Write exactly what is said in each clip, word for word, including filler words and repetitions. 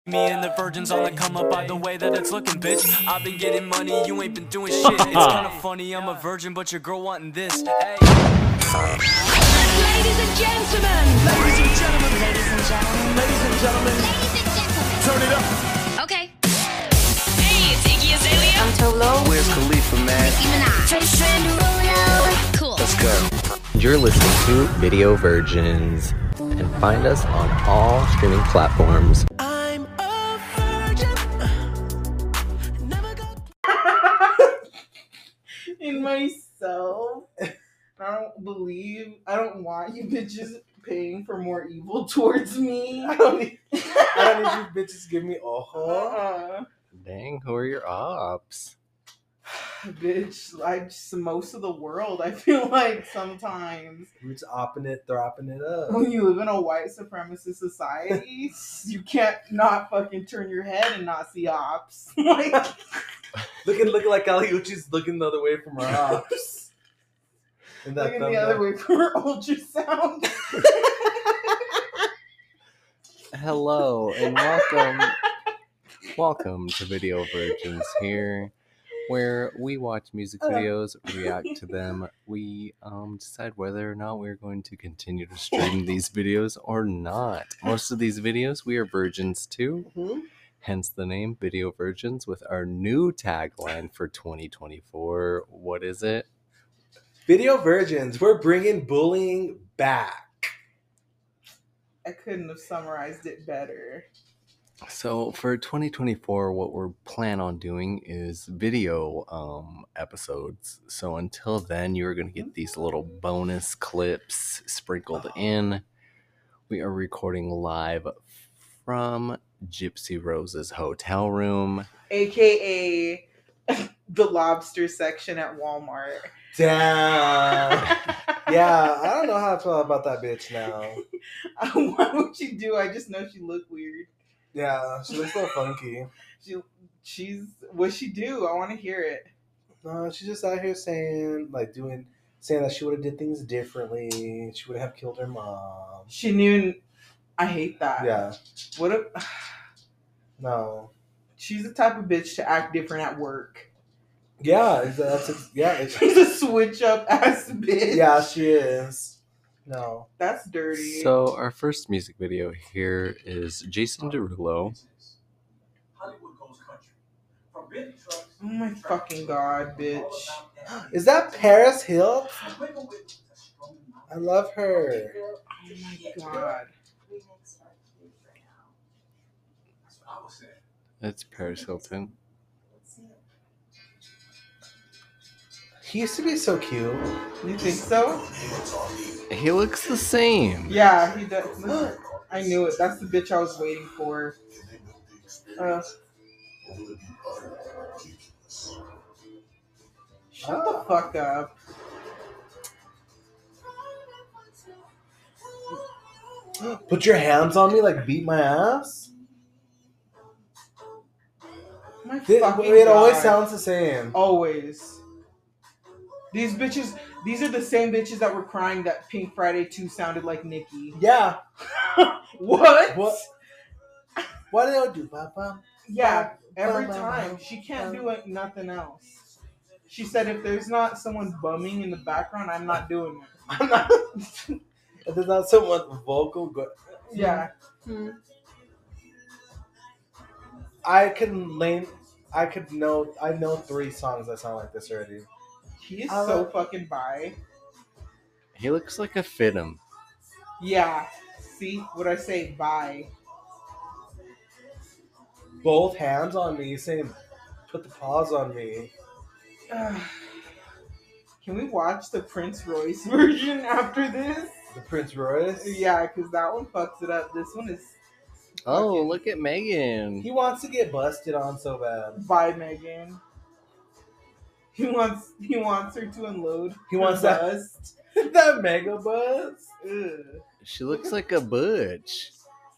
Me and the virgins on the come up by the way that it's looking, bitch. I've been getting money, you ain't been doing shit. It's kind of funny, I'm a virgin, but your girl wanting this. Hey. Ladies and gentlemen. Ladies and gentlemen. Ladies and gentlemen. Ladies and gentlemen. Ladies and gentlemen. Turn it up. Okay. Hey, it's Iggy Azalea. I'm Tolo. Where's Khalifa, man? Nicki Minaj. Trace Derulo. Cool. Let's go. You're listening to Video Virgins, and find us on all streaming platforms. I'm a virgin. Never got in myself. I don't believe, I don't want you bitches paying for more evil towards me. I don't need, I don't need you bitches give me ojo. Uh-uh. Dang, who are your ops? Bitch, I just, most of the world, I feel like sometimes. We're just opping it, thropping it up. When you live in a white supremacist society, you can't not fucking turn your head and not see ops. Like, looking, looking like Caliucci's looking the other way from her ops. And that looking the other up. way from her ultrasound. Hello, and welcome. Welcome to Video Virgins here, where we watch music videos, react to them. We um, decide whether or not we're going to continue to stream these videos or not. Most of these videos, we are virgins to. Mm-hmm. Hence the name Video Virgins with our new tagline for twenty twenty-four. What is it? Video Virgins, we're bringing bullying back. I couldn't have summarized it better. So for twenty twenty-four, what we're plan on doing is video um, episodes. So until then, you're going to get these little bonus clips sprinkled in. We are recording live from Gypsy Rose's hotel room. A K A the lobster section at Walmart. Damn. Yeah, I don't know how I feel about that bitch now. What would you do? I just know she looked weird. Yeah, she looks so funky. She, she's, what'd she do? I want to hear it. No, she's just out here saying, like, doing, saying that she would have did things differently. She would have killed her mom. She knew, I hate that. Yeah. What a, No. she's the type of bitch to act different at work. Yeah, it's, that's it's, yeah. It's, She's a switch up ass bitch. yeah, she is. No. That's dirty. So our first music video here is Jason Derulo. Oh my fucking god, bitch. Is that Paris Hilton? I love her. Oh my god. It's Paris Hilton. He used to be so cute. You think so? He looks the same. Yeah, he does. I knew it. That's the bitch I was waiting for. Uh, shut the fuck up. Put your hands on me, like beat my ass. My It, fucking it always God. sounds the same. Always. These bitches, these are the same bitches that were crying that Pink Friday two sounded like Nicki. Yeah. What? What? What do they do? Ba-ba? Yeah, every Ba-ba-ba. time. She can't do it, nothing else. She said if there's not someone bumming in the background, I'm not doing it. I'm not. If there's not someone vocal, good. Yeah. I can name. I could know. I know three songs that sound like this already. He is I so love- fucking bi. He looks like a Fitum. Yeah. See what I say? Bi. Both hands on me, saying, "Put the paws on me." Can we watch the Prince Royce version after this? The Prince Royce. Yeah, because that one fucks it up. This one is Oh, fucking look at Megan. He wants to get busted on so bad. by Megan. He wants he wants her to unload. He her wants that- bust. That mega buzz. Ugh. She looks like a butch.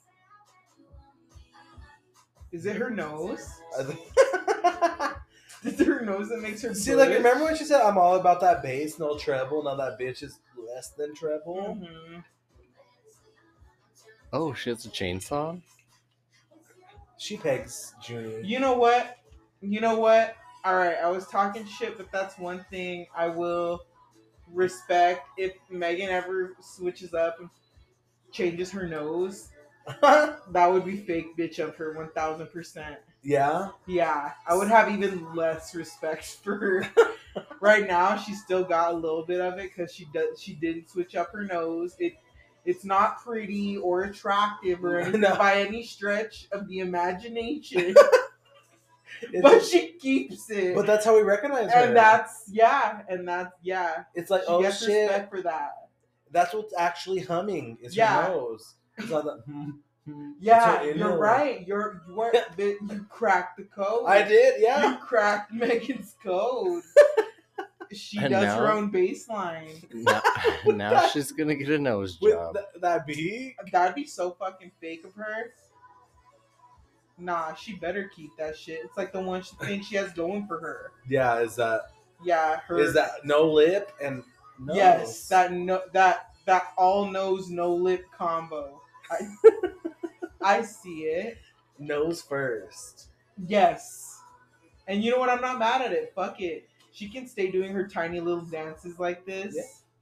Is it her nose? I think- Is it her nose that makes her? See, like, butch? remember when she said, "I'm all about that bass, no treble." Now that bitch is less than treble. Mhm. Oh, she has a chainsaw? She pegs Junie. You know what? You know what? All right, I was talking shit, but that's one thing I will respect. If Megan ever switches up and changes her nose, that would be fake bitch of her one thousand percent. Yeah. Yeah, I would have even less respect for her. Right now, she still got a little bit of it because she does. She didn't switch up her nose. It, it's not pretty or attractive or anything No. by any stretch of the imagination. It's- But she keeps it. But that's how we recognize her. and that's yeah, and that's yeah. it's like, She oh gets shit, respect for that. that's what's actually humming. Is Yeah. her nose. It's not the, hmm, hmm. Yeah, It's her you're inhale. right. You're you are, but you cracked the code. I did, yeah. You cracked Megan's code. She And does now- her own baseline. Now, now she's gonna get a nose With job. th- that big? That'd be so fucking fake of her. Nah, she better keep that shit. It's like the one she thinks she has going for her. Yeah, is that Yeah, her. is that no lip and nose? Yes, that no that that all nose no lip combo. I, I see it. nose first. Yes. And you know what? I'm not mad at it. Fuck it. She can stay doing her tiny little dances like this.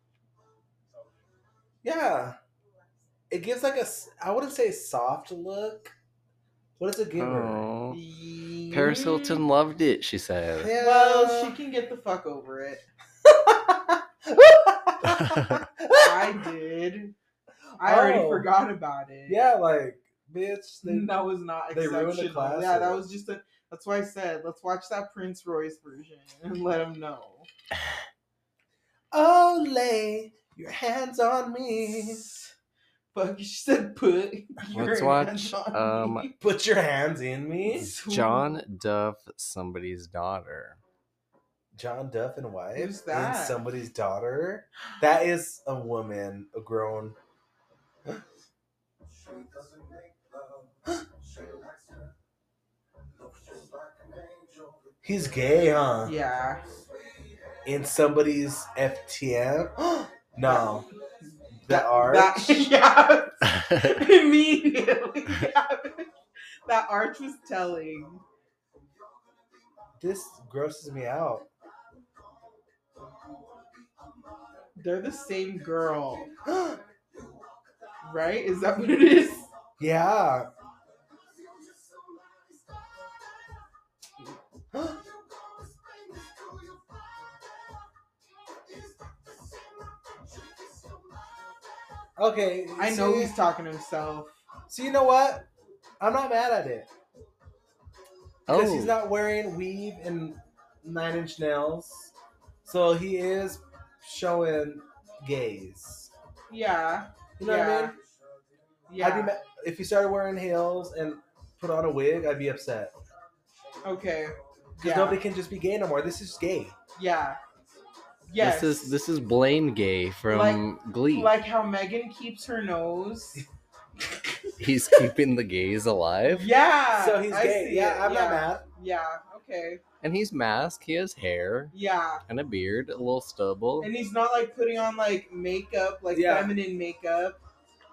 Yeah. Yeah. It gives like a, s- I wouldn't say soft look. What does it give her? Oh. Yeah. Paris Hilton loved it, she said. Yeah. Well, she can get the fuck over it. I did. I already Oh. forgot about it. Yeah, like, bitch. They, that was not they ruined the exceptional. classic. Yeah, that was just a. That's why I said let's watch that Prince Royce version and let him know. oh, lay your hands on me. Fuck, she said put. your Let's hands watch, on um, me. Put your hands in me. John Duff, somebody's daughter. John Duff and wife. Who's that? And somebody's daughter. That is a woman, a grown. He's gay, huh? Yeah. In somebody's F T M. No. The That- arch. That, yeah. Immediately. Yeah. That arch was telling. This grosses me out. They're the same girl. Right? Is that what it is? Yeah. Okay. I know see- he's talking to himself. So you know what? I'm not mad at it. Because Oh, he's not wearing weave and nine inch nails. So he is showing gaze. Yeah. You know what I mean? Yeah. I'd be ma- if he started wearing heels and put on a wig, I'd be upset. Okay. Because Yeah. nobody can just be gay no more. This is gay. Yeah. Yes. this is this is Blaine Gay from Glee. like how Megan keeps her nose. He's keeping the gays alive, Yeah. So he's I gay. see Yeah, it. I'm yeah. not mad. Yeah. Okay. and he's masked. He has hair Yeah. and a beard, a little stubble. And he's not like putting on like makeup, like Yeah. feminine makeup.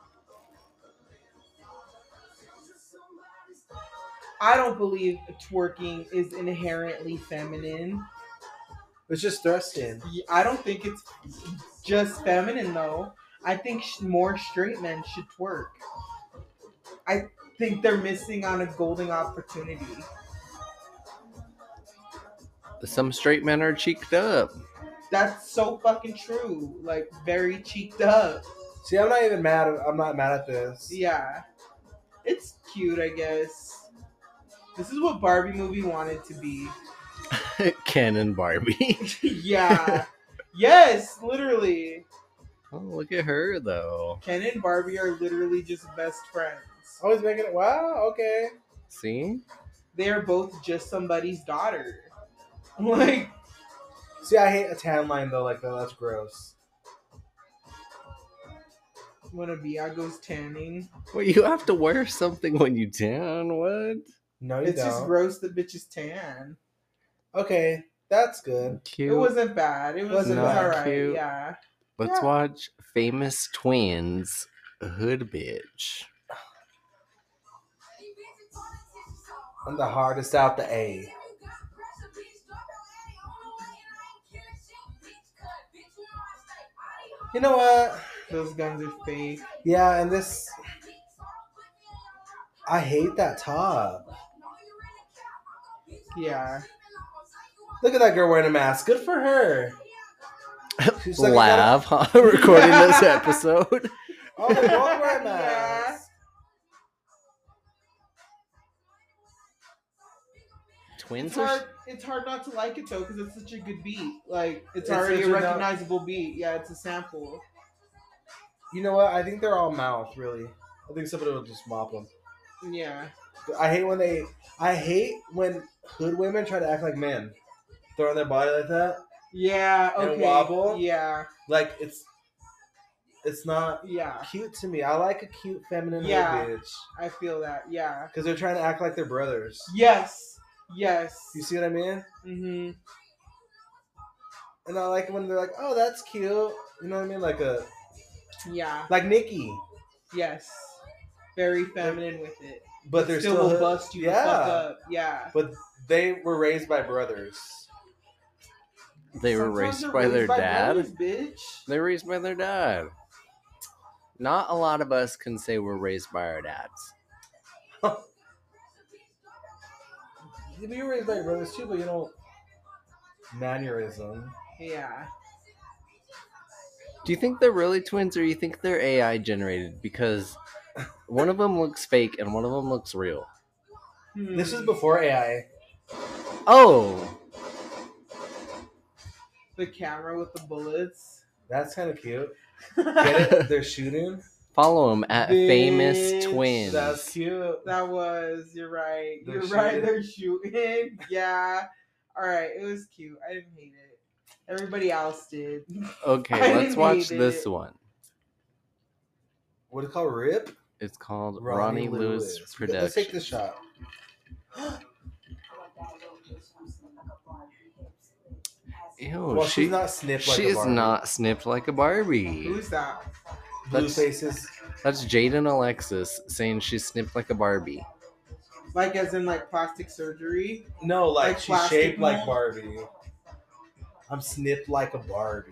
I don't believe twerking is inherently feminine. It's just thrusting. Y- I don't think it's just feminine though. I think sh- more straight men should twerk. I think they're missing on a golden opportunity. Some straight men are cheeked up. That's so fucking true. Like very cheeked up. See, I'm not even mad. I'm not mad at this. Yeah. It's cute, I guess. This is what Barbie movie wanted to be. Ken and Barbie. Yeah. Yes, literally. Oh, look at her though. Ken and Barbie are literally just best friends. Always making it. Wow. Okay. See? They are both just somebody's daughter. Like, See, I hate a tan line though. Like that. That's gross. when a Biago's tanning. Well, you have to wear something when you tan. What? No, you It's don't. just gross that bitches tan. Okay, that's good. Cute. It wasn't bad. It was, Wasn't it was bad. alright. Cute. Yeah. Let's Yeah. watch Famous Twins, Hood Bitch. And the hardest out the A. You know what? Those guns are fake. Yeah, and this. I hate that top. Yeah. Look at that girl wearing a mask. Good for her. She's like, I Laugh, huh? Recording this episode. gotta- Oh, they both wear Yeah. masks. Twins It's are. hard. It's hard not to like it though, because it's such a good beat. Like it's, It's already a such a- recognizable beat. Yeah, it's a sample. You know what? I think they're all mouth, really. I think somebody will just mop them. Yeah. I hate when they. I hate when hood women try to act like men, throwing their body like that. Yeah. And Okay. wobble? Yeah. Like it's. It's not Yeah. cute to me. I like a cute feminine Yeah. hood bitch I feel that. Yeah. because they're trying to act like they're brothers. Yes. Yes. You see what I mean? Mm-hmm. And I like it when they're like, "Oh, that's cute." You know what I mean? Like a Yeah. like Nikki, Yes. Very feminine with it. but they're still, still, will hood- bust you yeah. the fuck up. Yeah. But they were raised by brothers. They were Sometimes raised they're by their by dad. brothers, bitch. They were raised by their dad. Not a lot of us can say we're raised by our dads. You were raised by your brothers too, but you don't mannerism. Yeah. Do you think they're really twins or you think they're A I generated? Because one of them looks fake and one of them looks real. Hmm. This is before A I. Oh! the camera with the bullets. That's kind of cute. Get it? They're shooting. Follow them at Famous Bitch, Twins. That's cute. That was. You're right. They're You're right. shooting. They're shooting. Yeah. All right. It was cute. I didn't hate it. Everybody else did. I Okay, let's didn't watch hate this it. one. What is it called? Rip? It's called Ronnie, Lewis, Production. Let's take this shot. Ew, Well, she, she's not snipped like she a is Barbie. not snipped like a Barbie. Who's that? Blue That's- faces. That's Jaden Alexis saying she's snipped like a Barbie. Like as in like plastic surgery? No, like, Like she's plastic shaped like mold? Barbie. I'm snipped like a Barbie.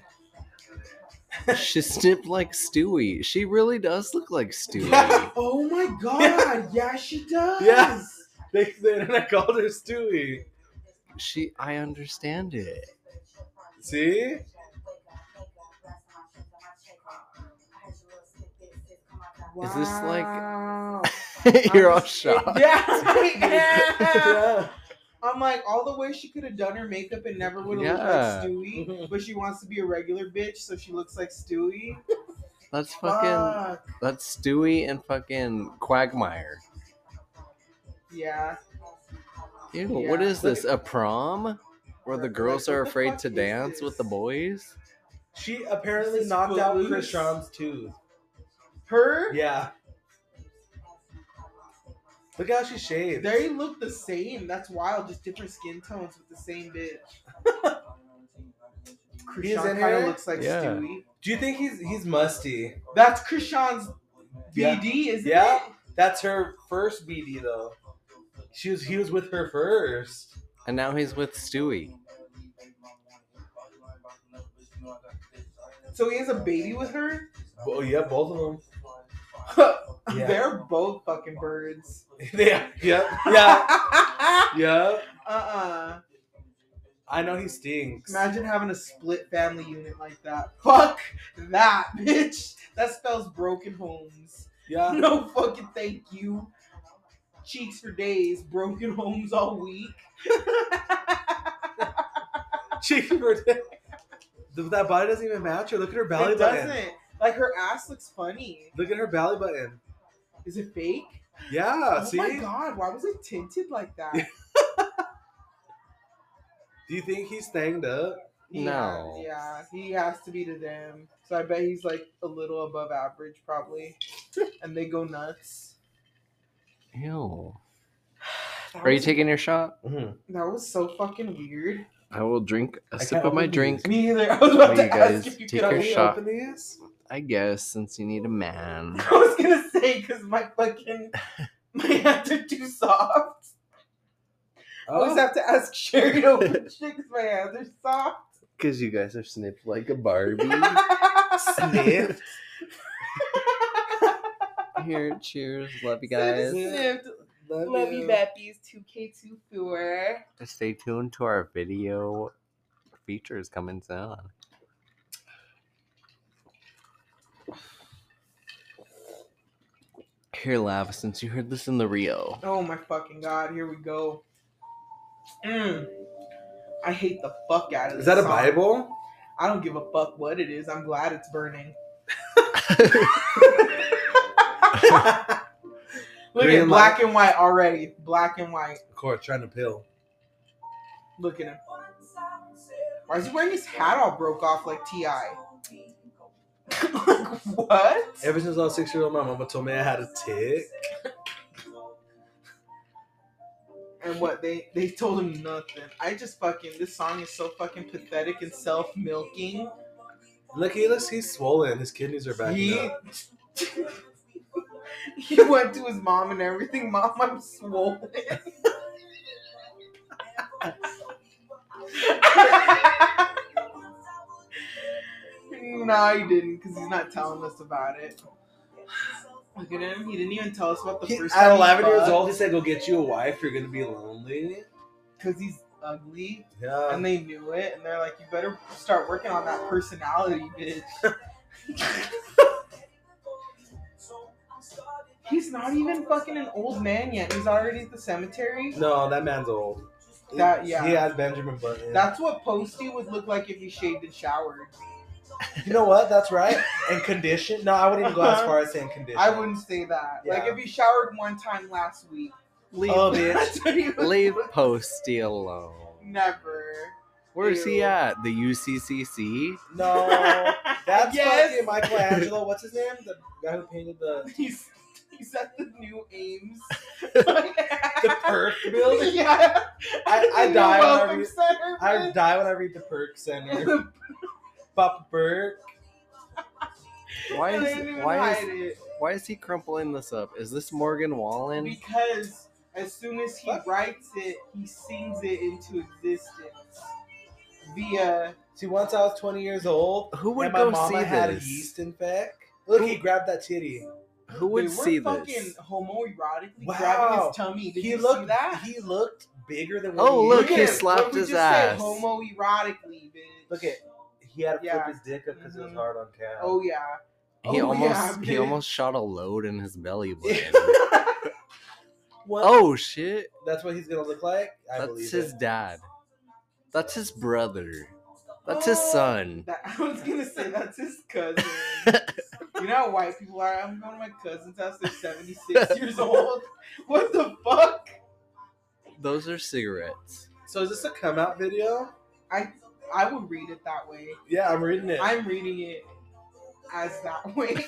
She's snipped like Stewie. She really does look like Stewie. Yeah. Oh my god! Yeah, she does. Yeah. They, the internet called her Stewie. She, I understand it. See? Is this like- Wow. You're all I'm- shocked. Yeah, I am. Yeah. I'm like, all the way she could have done her makeup and never would have Yeah. looked like Stewie, but she wants to be a regular bitch, so she looks like Stewie. That's fucking. Fuck. That's Stewie and fucking Quagmire. Yeah. Ew, Yeah. what is this? A prom? Where the Like, girls what are the afraid fuck to is dance with the this? boys? She apparently This is knocked out Footloose. Krishan's tooth. Her? Yeah. Look how she shaved. They look the same. That's wild. Just different skin tones with the same bitch. He's Krishan in kind here? of looks like Yeah. Stewie. Do you think he's he's musty? That's Krishan's Yeah. B D, isn't Yeah. it? That's her first B D though. She was he was with her first. And now he's with Stewie. So he has a baby with her? Oh yeah, both of them. Yeah. They're both fucking birds. yeah. Yep. Yeah. Yeah. Uh-uh. I know he stinks. Imagine having a split family unit like that. Fuck that, bitch. That spells broken homes. Yeah. No fucking thank you. Cheeks for days, broken homes all week. Cheeky for day. That body doesn't even match her. Look at her belly It button. doesn't. Like her ass looks funny. Look at her belly button. Is it fake? Yeah. Oh see? my god, why was it tinted like that? Do you think he's thanged up? No. Yeah, yeah, he has to be to them. So I bet he's like a little above average, probably. And they go nuts. Ew. That Are you was- taking your shot? Mm-hmm. That was so fucking weird. I will drink a I sip can't of my open drink. Me either. I was about Oh, to you guys ask if you take could your open- shot. Open these? I guess, since you need a man. I was gonna say because my fucking my hands are too soft. I always have to ask Sherry to open shit because my hands are soft. Because you guys are snipped like a Barbie. Sniffed. Here, cheers. Love you Guys. guys. Snipped. Love, Love you. you, Bappies. two K twenty-four. Stay tuned to our video features coming soon. Here, Lava, since you heard this in the Rio. Oh my fucking god, here we go. Mm. I hate the fuck out of this Is that a song. Bible? I don't give a fuck what it is. I'm glad it's burning. Look Green at black and white already. Black and white. Of course, trying to pill. Look at him. Why is he wearing his hat all broke off like T I? Like, what? Ever since I was six years old, my mama told me I had a tick. And what they they told him nothing. I just fucking this song is so fucking pathetic and self milking. Look, he looks he's swollen. His kidneys are backing He up. he went to his mom and everything. Mom, I'm swollen. No, he didn't, because he's not telling us about it. Look at him. He didn't even tell us about the He, first at time eleven years old, he said, "Go get you a wife. You're gonna be lonely." because he's ugly, Yeah. and they knew it, and they're like, "You better start working on that personality, bitch." He's not even fucking an old man yet. He's already at the cemetery. No, that man's old. That- yeah. He has Benjamin Button. That's what Posty would look like if he shaved and showered. You know what? That's right. And condition. No, I wouldn't even go as far as saying condition. I wouldn't say that. Like Yeah. if he showered one time last week. Leave, Oh, bitch. That's what he would leave look- Posty alone. Never. Where's he Ew. at? The U C C C? No, that's Yes. fucking Michelangelo. What's his name? The guy who painted the He's he's at the new Ames. the Perk building. Yeah. I, I The die when I Welcome read. Center, I bitch. die when I read the Perk Center. Papa Perk. Why And is they didn't even why hide is it. why is he crumpling this up? Is this Morgan Wallen? Because as soon as he What? writes it, he sings it into existence via. See, once I was twenty years old, Who would and my go mama see had this? a yeast infect. Look, Who- he grabbed that titty. Who would They were see fucking this? homoerotically Wow. grabbing his tummy. Did he you looked. see that? He looked bigger than. What Oh, he look, is. he at- slapped what we his just said, ass. Homoerotically, bitch. Look at. He had to Yeah. flip his dick up because it was Mhm. hard on cam. Oh yeah. He Oh, almost yeah, he bitch. almost shot a load in his belly button. What? Oh shit! That's what he's gonna look like. I That's believe his it. dad. That's his brother. That's his Oh, son. That, I was gonna say that's his cousin. You know how white people are? I'm going to my cousin's house. They're seventy-six years old. What the fuck? Those are cigarettes. So is this a come out video? I I would read it that way. Yeah, I'm reading it. I'm reading it as that way.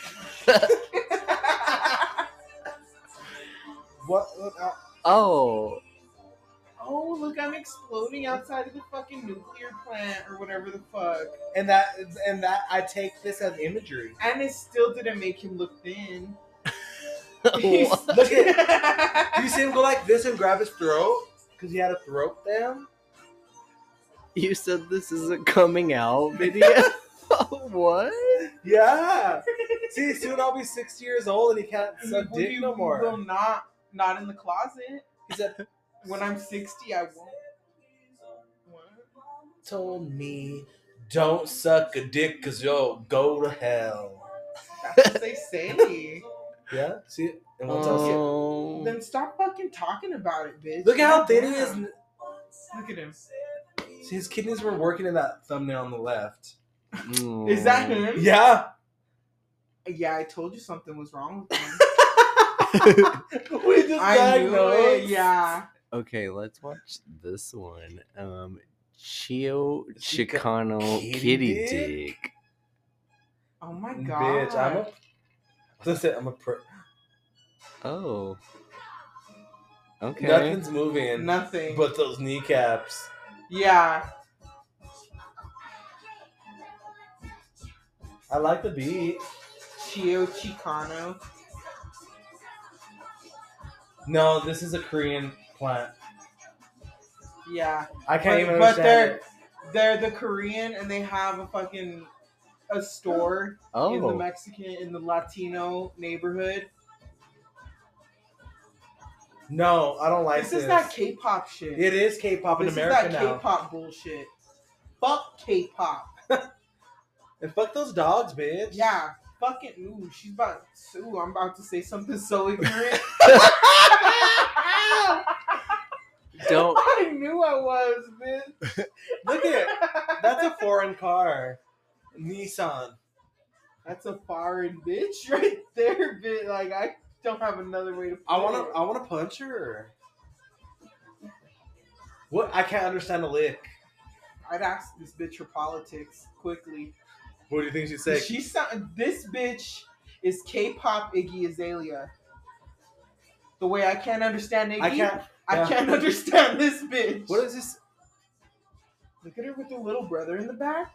What? what uh, Oh, Oh, look, I'm exploding outside of the fucking nuclear plant or whatever the fuck. and that and that I take this as imagery. And it still didn't make him look thin. What? Look at. Do you see him go like this and grab his throat because he had a throat thing? You said this is a coming out video. What? Yeah. See, soon I'll be sixty years old and he can't suck Will dick you- no you more. will not, not in the closet. He said, When I'm sixty, I won't. What? told me, don't suck a dick because you'll go to hell. That's what they say. Yeah? See? And once I was Oh. Then stop fucking talking about it, bitch. Look at how God thin he damn. is. Look at him. See, his kidneys were working in that thumbnail on the left. Mm. Is that him? Yeah. Yeah, I told you something was wrong with him. We just I knew diagnosed. it. Yeah. Okay, let's watch this one. Um, Chio Chica- Chicano kitty Kitty dick? Dick. Oh my god. Bitch, I'm a. Listen, I'm a. Pro- Oh. Okay. Nothing's moving. Nothing. But those kneecaps. yeah. I like the beat. Chio Chicano. No, this is a Korean plant. Yeah. I can't But- even but understand they're- it. They're the Korean and they have a fucking a store in the Oh, Mexican in the Latino neighborhood. No, I don't like This this. is that K-pop shit. It is K-pop in This America is that now. K-pop bullshit. Fuck K-pop. And fuck those dogs, bitch. Yeah. Fucking ooh, she's about ooh, I'm about to say something so ignorant. don't. I knew I was, bitch. Look at that's a foreign car. Nissan. That's a foreign bitch right there, bitch. Like I don't have another way to put I wanna it. I wanna punch her. What I can't understand a lick. I'd ask this bitch her politics quickly. What do you think she'd say? She sound this bitch is K-pop Iggy Azalea. The way I can't understand Iggy, I can't I yeah. can't understand this bitch. What is this? Look at her with her little brother in the back.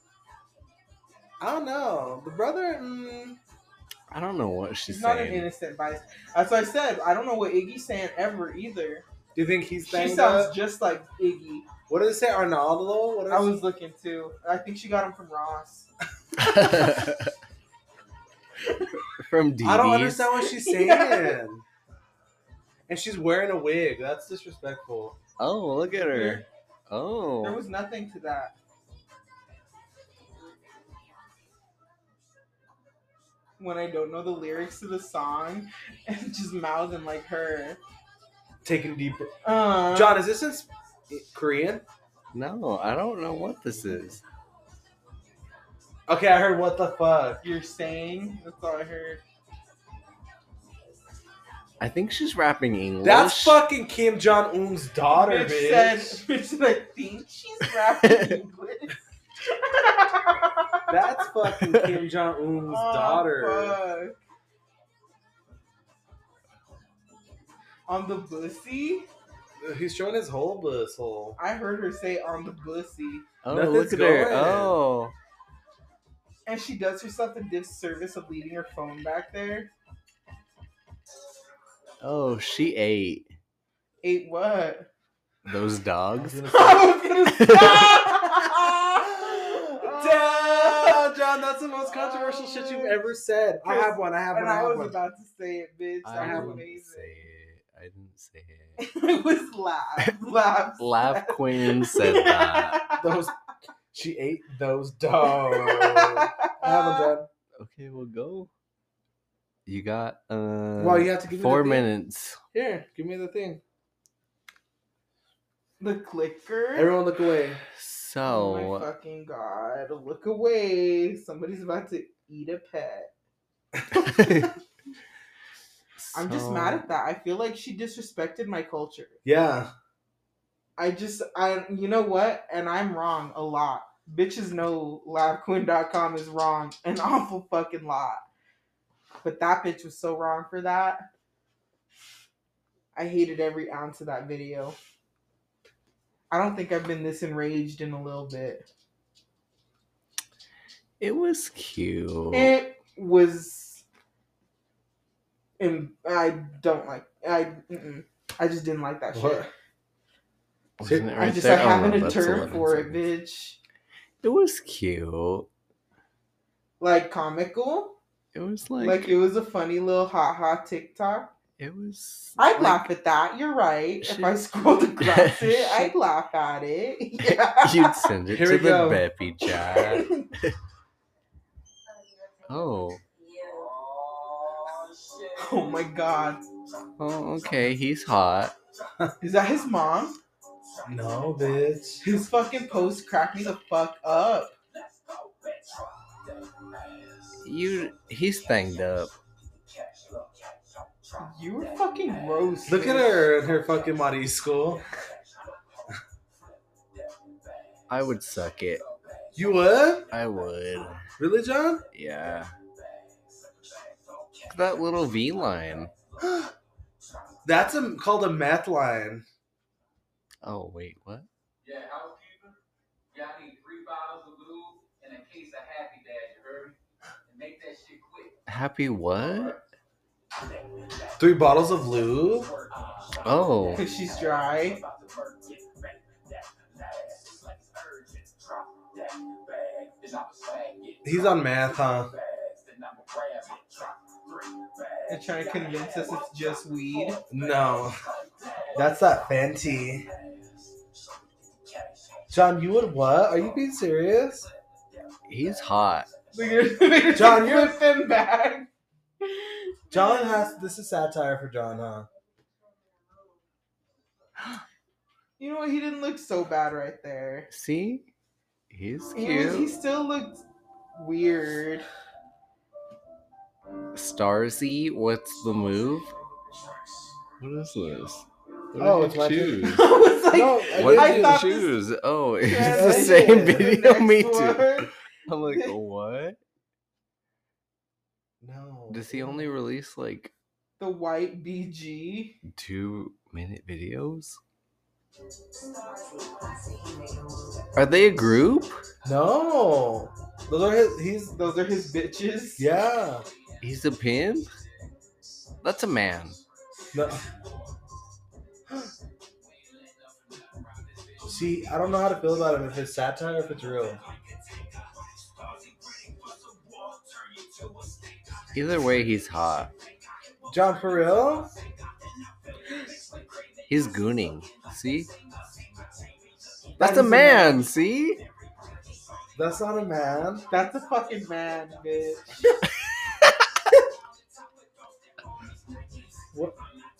I don't know. The brother mm, I don't know what she's She's not an saying. innocent vice. That's what I said. I don't know what Iggy's saying ever either. do you think he's She saying sounds that? just like Iggy. What does it say? Arnaldo? What is I was looking too. I think she got him from Ross. From D Vs. I don't understand what she's saying. Yeah. And she's wearing a wig. That's disrespectful. Oh, look at her. There Oh. was nothing to that. When I don't know the lyrics to the song and just mouthing like her. Taking deep. Uh, John, is this in s- Korean? No, I don't know what this is. Okay, I heard what the fuck. You're saying? That's all I heard. I think she's rapping English. That's fucking Kim Jong Un's daughter, bitch bitch. said, bitch said, I think she's rapping English. That's fucking Kim Jong Un's Oh, daughter. fuck. On the bussy? He's showing his whole bus hole. I heard her say on the bussy. Oh, Nothing's look at her. going. Oh. And she does herself the disservice of leaving her phone back there. Oh, she ate Ate what? those dogs. I was gonna say. Damn, John, that's the most controversial shit you've ever said. I have one. I have one. And I I have was one. about to say it, bitch. I That was didn't amazing. say it. I didn't say it. It was laugh. Laugh. Laugh Queen said that. Those. She ate those dogs. I have one, John. Okay, we'll go. You got uh Well, you have to give me four the thing. minutes. Here, give me the thing. The clicker. Everyone, look away. Oh So my fucking god. Look away. Somebody's about to eat a pet. I'm just So- mad at that. I feel like she disrespected my culture. Yeah. I just, I, you know what? And I'm wrong a lot. Bitches know live queen dot com is wrong an awful fucking lot. But that bitch was so wrong for that. I hated every ounce of that video. I don't think I've been this enraged in a little bit. It was cute. It was, and I don't like. I, mm-mm. I just didn't like that shit. What? Wasn't it I right just there? I Oh, haven't no, a that's term eleven for it, seconds. bitch. It was cute. Like comical. It was like, Like it was a funny little ha ha TikTok. it was. I'd like, laugh at that. You're right. If Should- I scrolled across it, Should- I'd laugh at it. Yeah. You'd send it Here to we the go. Beppy chat. Oh. Oh my god. Oh, okay. He's hot. Is that his mom? No, bitch. His fucking post cracked me the fuck up. You. He's thanged up. You were fucking gross. Look at bitch. her in her fucking marisco. I would suck it. You would? I would. Really, John? Yeah. That little V line. That's a, called a meth line. Oh, wait, what? Yeah, housekeeper. Yeah, I need three bottles of glue and a case of Happy Dad, you heard me? And make that shit quick. Happy what? Three bottles of lube? Oh. Cause she's dry. He's on math, huh? They're trying to convince us it's just weed. No. That's that Fenty. John, you would what? Are you being serious? He's hot. Look at John, John, you're you're- flipping back. John has. This is satire for John, huh? You know what? He didn't look so bad right there. See? He's He, was, he cute. still looked weird. Starzy, what's the move? What is this? What Oh, did it's you my choose? I was like, No, What did I you thought choose? Oh, it's Yeah, the that's same it. this- video. the Me next too. one. I'm like, what? No. Does he only release like The white B G. two minute videos? Are they a group? No. Those are his. He's. Those are his bitches. Yeah. He's a pimp? That's a man. No. See, I don't know how to feel about him. If it's satire, or if it's real. Either way, he's hot. John, for real? He's gooning. See? That That's is a a man, man. see? That's not a man. That's a fucking man, bitch. What?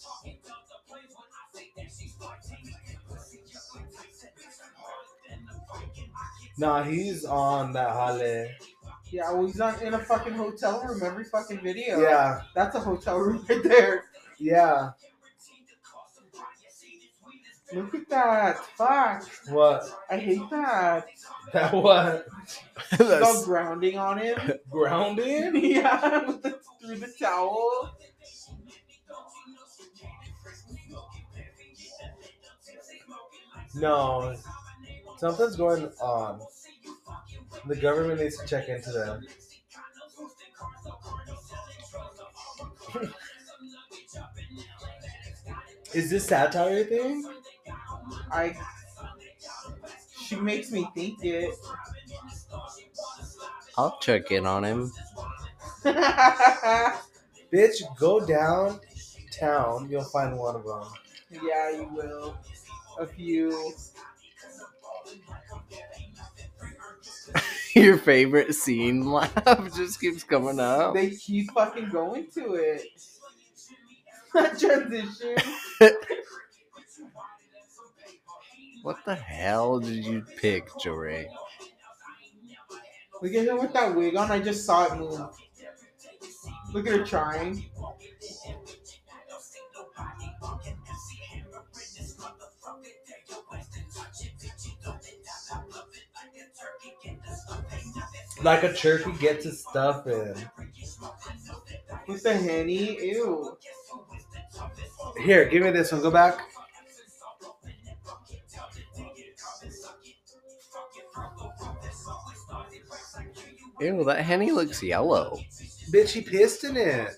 Nah, he's on that Halle. Yeah, well, he's on in a fucking hotel room every fucking video. Yeah, That's a hotel room right there. yeah. Look at that. Fuck. What? I hate that. That what? She's all That's- grounding on him. Grounding? Yeah, with the, through the towel. No. Something's going on. The government needs to check into them. Is this satire thing? I. She makes me think it. I'll check in on him. Bitch, go downtown. You'll find one of them. Yeah, you will. A few. Your favorite scene laugh just keeps coming up. They keep fucking going to it. That transition. What the hell did you pick, Joray? Look at her with that wig on. I just saw it move. Look at her trying. Like a turkey gets its stuff in. With the henny. Ew. Here, give me this one. Go back. Ew, that Henny looks yellow. Bitch, he pissed in it.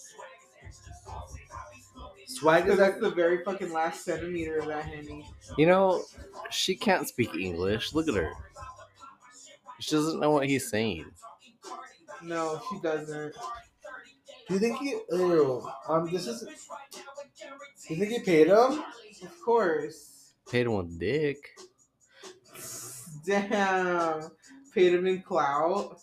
Swag Because is that's like the very fucking last centimeter of that henny. You know, she can't speak English. Look at her. She doesn't know what he's saying. No, she doesn't. Do you think he? Ew. Um, this is. You think he paid him? Of course. Paid him with dick. Damn. Paid him in clout.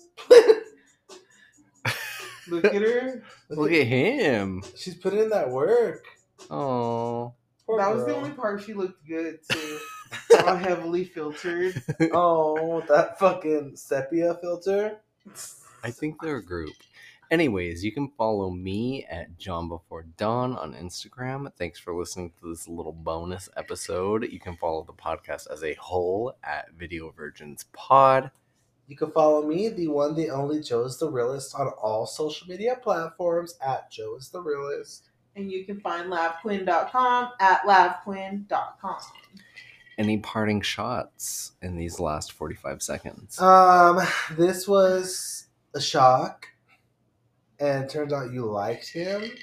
Look at her. Look at him. She's putting in that work. Oh. Poor That was the girl. only part she looked good too. All heavily filtered. Oh, that fucking sepia filter. I think they're a group. Anyways, you can follow me at John Before Dawn on Instagram. Thanks for listening to this little bonus episode. You can follow the podcast as a whole at Video Virgins Pod. You can follow me, the one, the only Joe is the Realist, on all social media platforms at Joe is the Realist. And you can find lavquinn dot com at lavquinn dot com. Any parting shots in these last forty-five seconds? Um, this was a shock, and it turns out you liked him.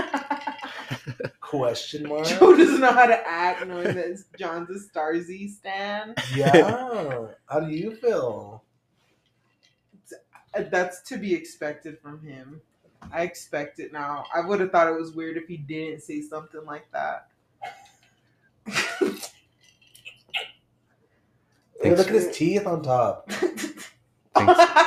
Question mark. Joe doesn't know how to act knowing that John's a Starzy stan. Yeah. How do you feel? Uh, That's to be expected from him. I expect it now. I would have thought it was weird if he didn't say something like that. Hey, look at his teeth on top. Thanks.